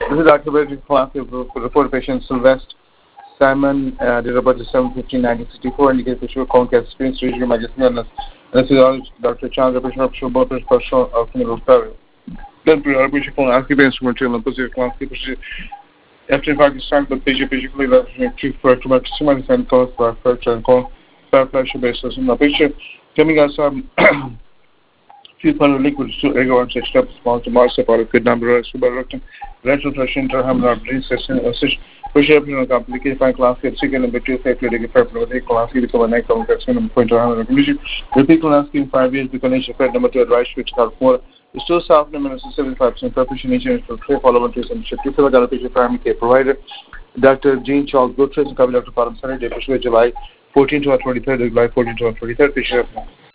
This is Dr. Bridget Clark, report patient Sylvester Simon, date of birth is 7/15/1964, indicates that she was colon cancer experience, surgery, medical illness. This is Dr. Chandra, patient of both personal of clinical study. Then pre-operation colon anesthesia instrumental position colon anesthesia. After Pakistan, the patient basically left to for traumatic and caused by fracture and colon pressure basis. In the patient coming out some few pound liquid to ego and such steps small to mass about a good number of subarachnoid rectal flushing interhammer brain system push up complicated fine class get second and between safety to get with a class become a neck of question point around condition repeat class in 5 years the condition fed number to advice which are more still soft minus 75% preparation insurance for three follow-up to some shift to the patient primary care provider Dr. Jean Charles Gutierrez and Dr. Param Sunday, July 14 to 23rd, July 14 to 23rd, patient